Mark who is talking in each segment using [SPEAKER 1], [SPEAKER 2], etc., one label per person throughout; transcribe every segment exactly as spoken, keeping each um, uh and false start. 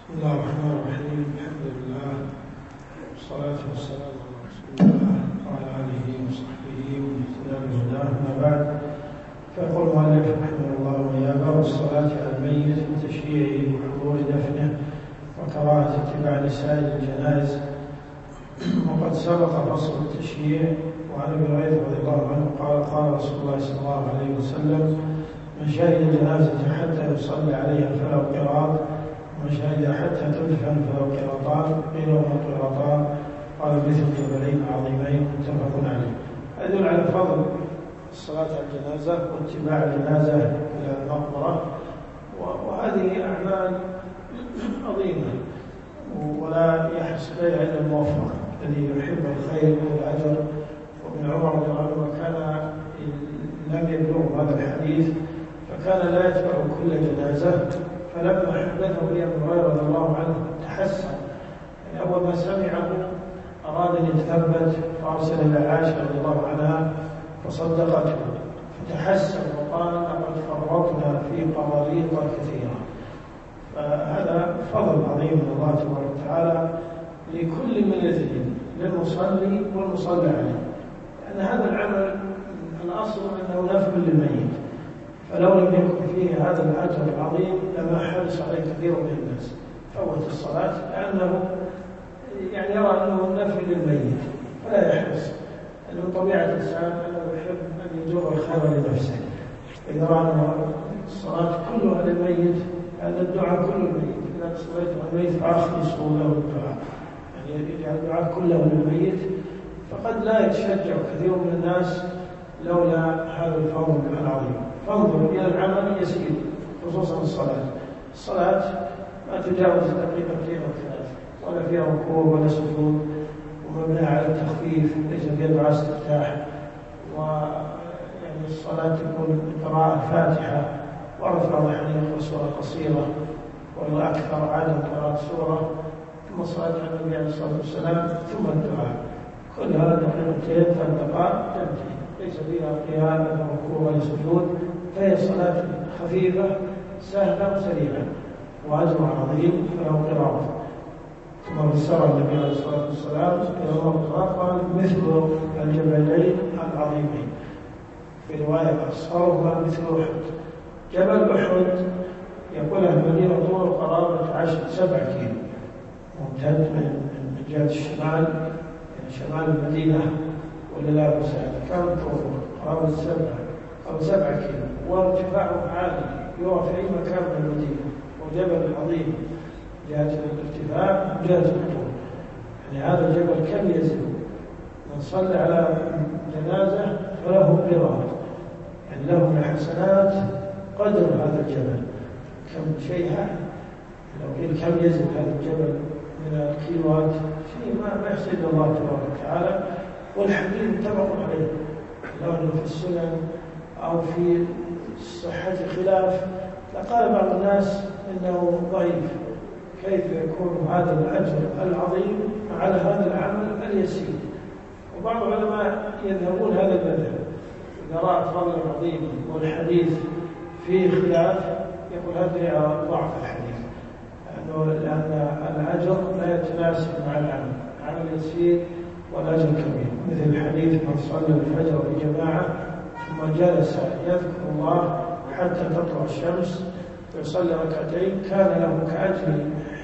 [SPEAKER 1] بسم الله الرحمن الرحيم. الحمد لله والصلاة والسلام على رسول الله وعلى آله وصحبه ومن اهتدى بهداه. أما بعد، فيقول المؤلف رحمه الله وإياه: والصلاة على الميت وتشييعه وحضور دفنه وكراهة اتباع نساء الجنائز. وقد سبق فصل التشييع. وعن ابي هريرة رضي الله عنه قال: قال رسول الله صلى الله عليه وسلم: من شهد جنازة حتى يصلي عليها فله قراط، ومن شهد حتى تدفن فله قراطان، قيل وما قراطان؟ قال: مثل جبلين عظيمين، متفق عليه. هذا يدل على فضل الصلاة على الجنازة واتباع الجنازة إلى المقبرة، وهذه أعمال عظيمة ولا يحس بها إلا الموفق الذي يحب الخير والأجر. وابن عمر رضي الله عنه كان لم يبلغ هذا الحديث فكان لا يتبع كل جنازة، فلما حدثه به ابن هريرة رضي الله عنه تحسن، يعني أول ما سمعه أراد أن يتثبت فأرسل إلى عائشة رضي الله عنها فصدقته، فتحسن وقال: لقد فرطنا في قراريط كثيرة. فهذا فضل عظيم من الله تبارك وتعالى لكل من يذهب للمصلي والمصلى عليه، لأن هذا العمل الأصل أنه نفع للميت، فلو لم يكن فيه هذا الأجر العظيم لما حرص عليه كثير من الناس فوت الصلاة، لأنه يعني يرى أنه نفع للميت فلا يحرص. لأن من طبيعة الإنسان أنه يحب أن يجر الخير لنفسه، إذا رأى أن الصلاة كلها للميت، لأن الدعاء كله للميت، إذا صليت على الميت فأخلصوا له الدعاء، يعني يجعل الدعاء كله للميت، فقد لا يتشجع كثير من الناس لولا هذا الفضل العظيم. فانظر إلى العمل يسير، خصوصا الصلاة. الصلاة ما تجاوز تقريبا اثنين أو ثلاث، ولا فيها ركوع ولا سجود، ومبنى على التخفيف، ليس فيها دعاء استفتاح. ويعني الصلاة تكون قراءة الفاتحة، ورفع ضحى يقرأ سورة قصيرة، والأكثر عدم قراءة سورة، ثم الصلاة على النبي عليه الصلاة والسلام، ثم الدعاء. كل هذا تقريبا ثلاث دقائق تنتهي، ليس فيها قيام ولا ركوع ولا سجود، فهي صلاة خفيفة سهلة وسريعة وأجر عظيم فله قراءة. ثم فسر النبي عليه الصلاة والسلام إلى الله قال: مثل الجبلين العظيمين، في رواية أصغرهما مثل أحد. جبل أحد يقول المدينة طول قرابة عشر سبع كيلو، ممتد من جهة الشمال، يعني شمال المدينة ولا لا مساعد، كان طوله قرابة سبع أو سبع كيلو، وارتفاعه عالي يرى في أي مكان من المدينة، وجبل عظيم جهة الارتفاع وجهة الطول. يعني هذا الجبل كم يزن؟ من صلى على جنازة فله قراط، يعني له من حسنات قدر هذا الجبل. كم شيء هذا، لو قيل كم يزن هذا الجبل من الكيلوات، شيء ما ما يحسد الله تبارك وتعالى. والحديث متفق عليه، لو أنه في السنن أو في الصحة خلاف لقال بعض الناس إنه ضعيف. كيف يكون هذا الأجر العظيم على هذا العمل اليسير؟ وبعض العلماء يذهبون هذا المذهب، إذا رأى فضل عظيم والحديث فيه خلاف يقول هذا ضعف الحديث، لأنه لأن الأجر لا يتناسب مع العمل، العمل يسير والأجر كبير. مثل حديث من صلى الفجر بجماعة ثم جلس يذكر الله حتى تطلع الشمس ويصلي ركعتين كان له كأجر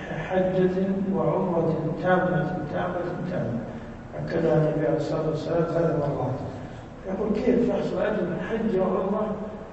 [SPEAKER 1] حجة وعمرة تامة تامة تامة. هكذا النبي عليه الصلاة والسلام ثلاث مرات. يقول كيف يحصل أجر حجة وعمرة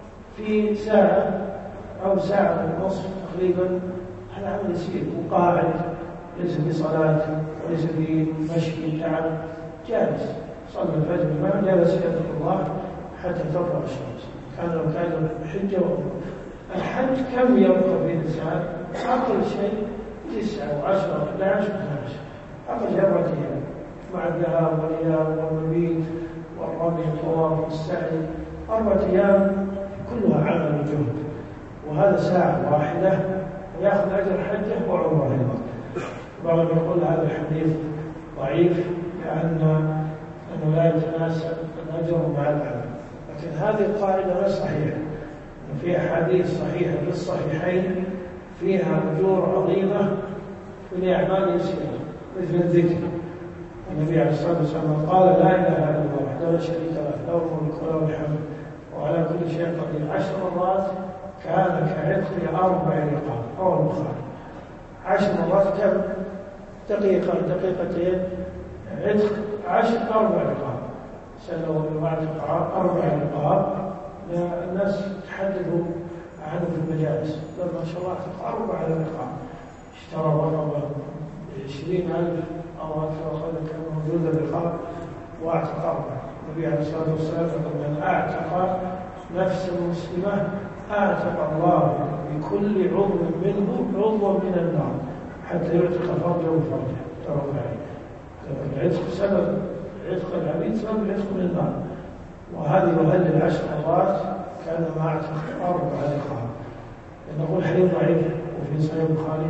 [SPEAKER 1] في ساعة أو ساعة ونصف تقريبا؟ هذا عمل يسير وقاعد، ليس في صلاة وليس في مشي تعب، جالس صلى الفجر ما جالس يذكر الله حتى تطلع الشمس، كان له كأجر حجة وعمرة. الحج كم يبقى في الإنسان؟ أقل شيء تسعة وعشرة إحدى عشر اثنا عشر، أقل شيء أربعة أيام مع الذهاب والإياب والمبيت والرمي والطواف والسعي، أربعة أيام كلها عمل وجهد، وهذا ساعة واحدة ويأخذ أجر حجة وعمرة أيضا. بعضهم يقول هذا الحديث ضعيف لأن أنه لا يتناسب الأجر مع العمل، لكن هذه القاعدة غير صحيحة. في أحاديث صحيحة في الصحيحين فيها أجور عظيمة من أعمال يسيرة مثل الذكر. النبي عليه الصلاة والسلام قال لا إله إلا الله وحده لا شريك له له الملك وله الحمد وعلى كل شيء قدير عشر مرات كان كعتق أربع رقاب. رواه البخاري. عشر مرات كم؟ دقيقة دقيقتين عتق عشر أربع رقاب. سألوا بالواعتق أربع رقاب. الناس تحدثوا عنه في المجالس لما شاء الله اعتق أربع رقاب. اشترى رقبة بعشرين ألف أو أكثر وخذ كان موجودة بالرقاب واعتق أربع. النبي عليه الصلاة والسلام يقول من أعتق نفس مسلمة أعتق الله بكل عضو منه عضوا من النار حتى يعتق فرجه وفرجه. ترى العتق سبب عتق العبيد سبب العتق من النار. وهذه وهل العشر مرات كان ما اعتق أربع رقاب. نقول حديث ضعيف وفي صحيح البخاري.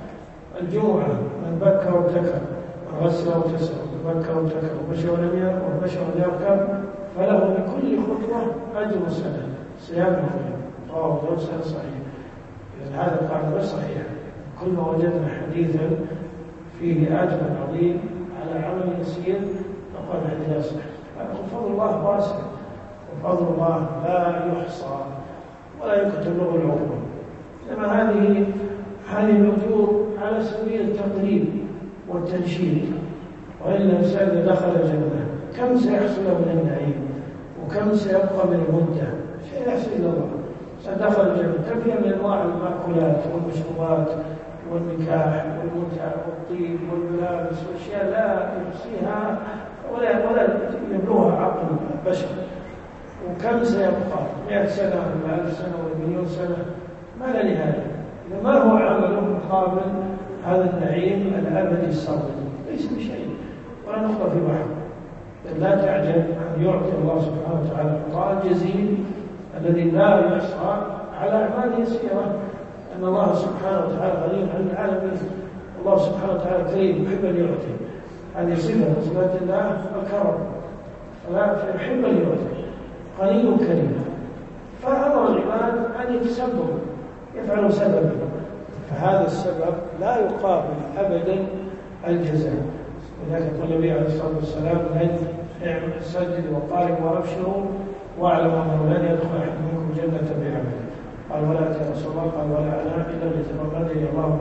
[SPEAKER 1] الجمعة من بكى وابتكى وغسل وتسع وبكى وابتكى ومشى ولم يركب ومشى ولم يركب فله بكل خطوة أجر سنة صيام اليوم. رواه مسلم سنة صحيح. إذن هذا القاعدة غير صحيح. كل ما وجدنا حديثا فيه أجر عظيم على عمل يسير فقال حديث لا يصح. فضل الله واسع وفضل الله لا يحصى ولا يكتب له العقول. إنما هذه هذه الأجور على سبيل التقريب والتنشيد. وإلا الإنسان إذا دخل الجنة كم سيحصل من النعيم وكم سيبقى من المدة شيء لا يحصل إلا الله. سدخل الجنة كم فيها من أنواع المأكولات والمشروبات والنكاح والمتعة والطيب والملابس وأشياء لا يحصيها ولا ولا يبلغها عقل البشر. وكم سيبقى مئة سنة ولا ألف سنة ولا مليون سنة ما لا نهاية. ما هو عمله مقابل هذا النعيم الأبدي السرمدي؟ ليس بشيء ولا نخرج في بحر. لا تعجب أن يعطي الله سبحانه وتعالى العطاء الجزيل الذي لا يحصى على أعمال يسيرة. أن الله سبحانه وتعالى غني عن العالمين. الله سبحانه وتعالى كريم يحب أن يعطي. هذه صفة صفات الله الكرم فلا فيحب أن يعطي غني كريم. فأمر العباد أن يتسببوا يفعلوا سببا فهذا السبب لا يقابل أبدا الجزاء. ولذلك قال النبي عليه الصلاة والسلام من سجد وقارب وأبشروا واعلم أنه لن يدخل أحد منكم جنة بعمله. قال ولا أتى رسول الله قال ولا أنا إلا ليتغمدني الله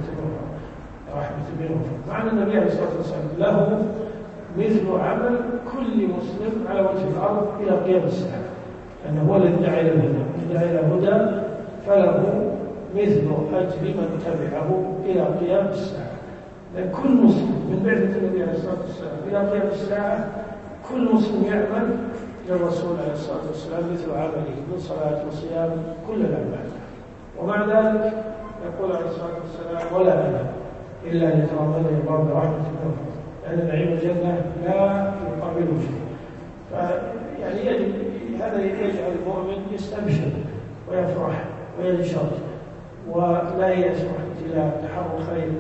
[SPEAKER 1] برحمة منه. معنى النبي عليه الصلاة والسلام له مثل عمل كل مسلم على وجه الأرض إلى قيام الساعة. لأنه هو الذي دعا إلى الهدى. من دعا إلى الهدى فله مثل أجر من تبعه إلى قيام الساعة. لأن كل مسلم من بعثة النبي عليه الصلاة والسلام إلى قيام الساعة كل مسلم يعمل للرسول عليه الصلاة والسلام مثل عمله من صلاة وصيام كل الأعمال. ومع ذلك يقول عليه الصلاة والسلام ولا أنا إلا أن يتغمدني الله برحمة منه. لأن نعيم الجنة لا يقابله شيء. فيعني يجب هذا يجعل المؤمن يستبشر ويفرح وينشط ولا يسمح إلى تحرك الخير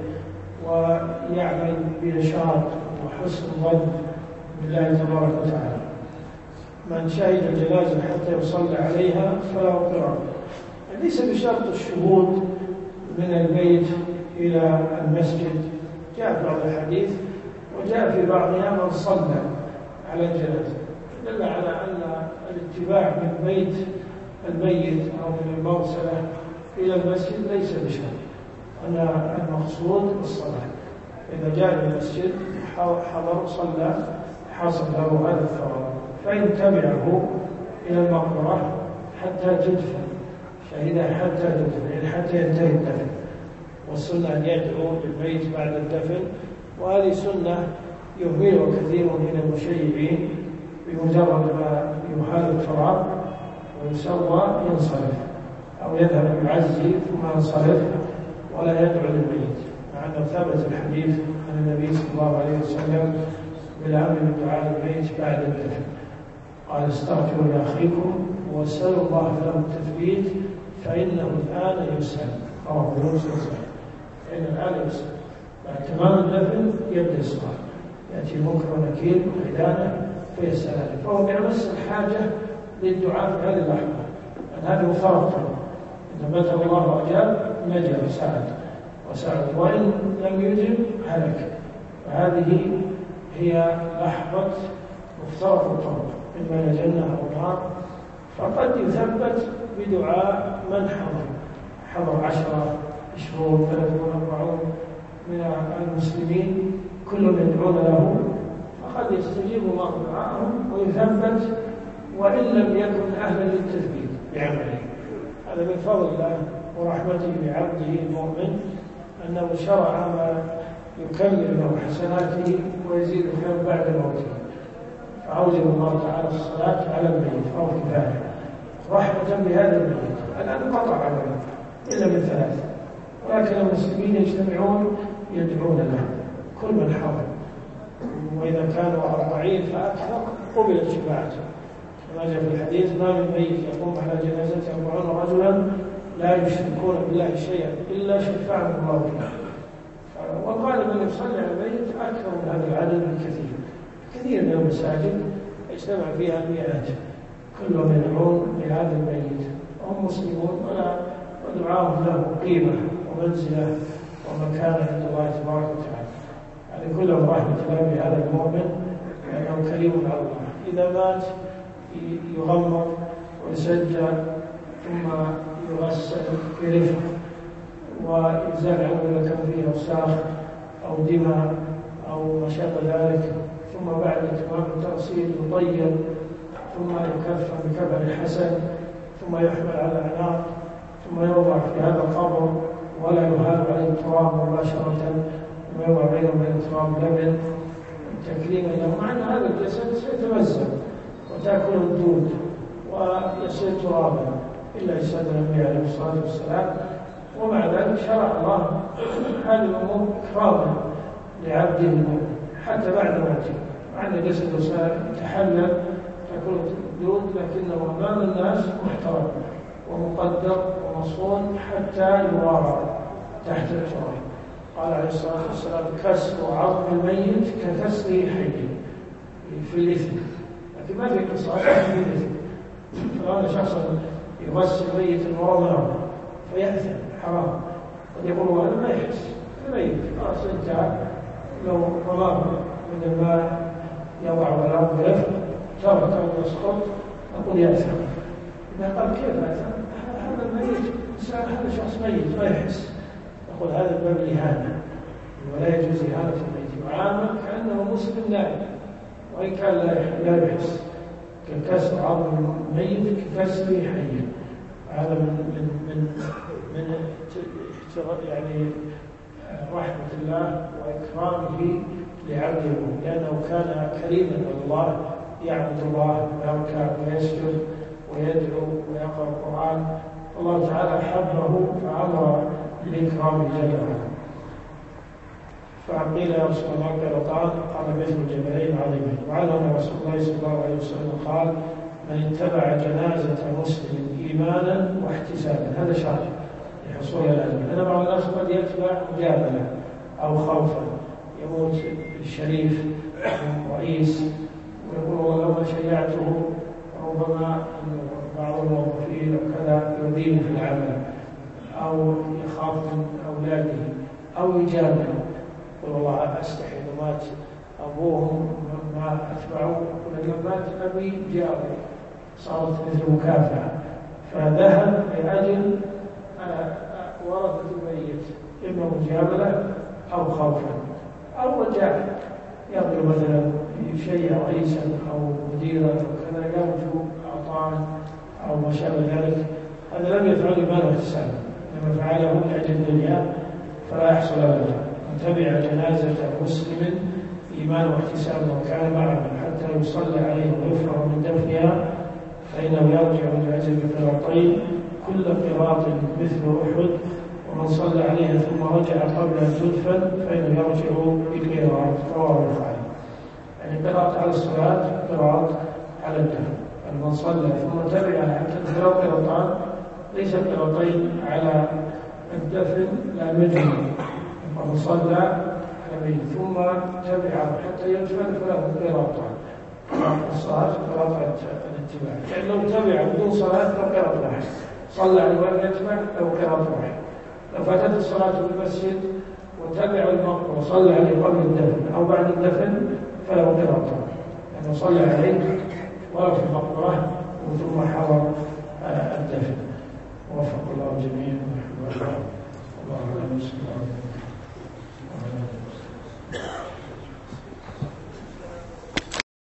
[SPEAKER 1] ويعمل بنشاط وحسن ظن بالله تبارك وتعالى. من شهد الجنازة حتى يصلى عليها فلا قرار. ليس بشرط الشهود من البيت إلى المسجد. جاء في بعض الحديث وجاء في بعضها من صلى على الجنازة دل على أن الاتباع من بيت الميت أو من المغسلة إلى المسجد ليس بشرط. أن المقصود الصلاة. إذا جاء المسجد حضر صلى حصل له هذا الثواب. فإن تبعه إلى المقبرة حتى تدفن شهدها حتى تدفن يعني حتى ينتهي الدفن. والسنة أن يدعو للميت بعد الدفن. وهذه سنة يهملها كثير من المشيعين بمجرد ما يحال الفراغ ويسوى ينصرف أو يذهب يعزي ثم ينصرف ولا يدعو للميت. مع أن ثبت الحديث عن النبي صلى الله عليه وسلم بالأمر بدعاء الميت بعد الدفن. قال استغفروا لأخيكم واسألوا الله له التثبيت فإنه الآن يسأل. رواه مسلم. فإن الآن يسأل بعد تمام الدفن يبدأ السؤال. يأتي منكر ونكير وحدانه فيسأل. فهو بأمس الحاجة للدعاء في هذه اللحظة. أن هذا فرق إذا متى الله أجاب نجا وساعد. وسعد، وإن لم يجب هلك. فهذه هي لحظة مفترق الطرق، إما إلى جنة أو نار. فقد يثبت بدعاء من حضر حضر عشرة عشرون ثلاثون أربعون من المسلمين كلهم يدعون له، فقد يستجيب الله دعاءهم ويثبت وإن لم يكن أهلا للتثبيت بعمله. هذا من فضل الله ورحمته بعبده المؤمن، أنه شرع ما يكمل له حسناته ويزيد خير بعد موته. فأوجب الله تعالى الصلاة على الميت أو كفاية رحمة بهذا الميت. الآن قطع عمله إلا من ثلاث، ولكن المسلمين يجتمعون يدعون له كل من حضر، وإذا كانوا أربعين فأكثر قبلت شفاعته، كما جاء في الحديث: ما من ميت يقوم على جنازته أربعون رجلا لا يشركون بالله شيئا إلا شفعهم الله فيه. والغالب أن يصلي على الميت أكثر من هذا العدد الكثير. كثير من المساجد يجتمع فيها مئات، كلهم يدعون لهذا الميت وهم مسلمون، ولا ودعاهم له قيمة ومنزلة ومكانة عند الله تبارك وتعالى. يعني كلهم رحمة الله بهذا المؤمن، لأنه كريم على الله. إذا مات يغمر ويسجل ثم يغسل برفق ويزال عنه كم فيه أوساخ أو دماء أو ما شابه ذلك، ثم بعد تمام التغسيل يطيب، ثم يكفن بكفن حسن، ثم يحمل على عناق، ثم يوضع في هذا القبر ولا يهال عليه التراب مباشرة، ثم يوضع بينه وبين التراب لبن تكريما له، مع أن هذا الجسد سيتمزق وتأكل الدود ويصير ترابا إلا يسد النبي عليه الصلاة والسلام. ومع ذلك شرع الله هذه الأمور إكراما لعبده المؤمن حتى بعد موته، مع أن جسده يتحلل تأكل الدود، لكنه أمام الناس محترم ومقدر ومصون حتى يوارى تحت التراب. قال عليه الصلاة والسلام: كسر عظم الميت ككسر حي في الإثم، لكن ما في قصاص في الإثم. فلو شخصا يغسل ميت ورماه فيأثم حرام، قد يقول هذا ما يحس الميت خلاص انتهى، لو رماه من الماء يضع على برفق تركه يسقط نقول يأثم. إذا قال كيف أثم؟ هذا الميت إنسان، هذا شخص ميت ما يحس، نقول هذا باب الإهانة ولا يجوز إهانة الميت، وعامل كأنه مسلم نائم وإن كان لا يحس، ككسر عظم الميت ككسر حي. هذا من من من من يعني رحمة الله وإكرامه لعبده، لأنه كان كريما على الله، يعبد الله ويركع ويسجد ويدعو ويقرأ القرآن، الله تعالى أحبه فأمر بإكرامه جل وعلا. فقيل يا رسول الله قرطان؟ قال: مثل جبلين عظيمين. وعنه رسول الله صلى الله عليه وسلم قال: من اتبع جنازة مسلم إيمانا واحتسابا، هذا شرط لحصول الأجر. لأن بعض الناس قد يتبع مجاملة أو خوفا، يموت الشريف رئيس ويقول والله لو شيعته ربما بعض الموظفين وكذا يذيب في العمل، أو يخاف من أولاده أو يجامل، يقول والله أستحي إذا مات أبوهم ما أتبعوا، ولما مات أبي جاءوا، صارت مثل مكافأة. فذهب لأجل ورثة الميت إما مجاملة أو خوفا أو رجاء، يرجو مثلا يشيع رئيسا أو مديرا أو كذا يرجو أعطان أو ما شابه ذلك، هذا لم يفعل إيمان واحتسابا، إنما فعله لأجل الدنيا فلا يحصل أبدا. من تبع جنازة مسلم إيمان واحتسابا وكان معه حتى يصلى عليه ويفرغ من دفنها فإنه يرجع من أجل قراطين كل قراط مثل أحد، ومن صلى عليها ثم رجع قبل أن تدفن فإنه يرجع بقراط. رواه البخاري. يعني قراط على الصلاة، قراط على الدفن. من صلى ثم تبعها حتى تدفن قراطان، ليس قراطين على الدفن لا مجمع. ومن صلى عليه ثم تبعه حتى يدفن فله قراطان. الصلاة قراط على الاتباع، يعني لو تبع بدون صلاة فقراط واحد، صلى على الوالد يتبع له قراط واحد. لو فاتت الصلاة في المسجد وتبع المقبرة وصلى عليه قبل الدفن أو بعد الدفن فله قراءتان، لأنه صلى عليه ولو في المقبرة ثم حضر الدفن. وفق الله جميعا ونحن الله على مسلم.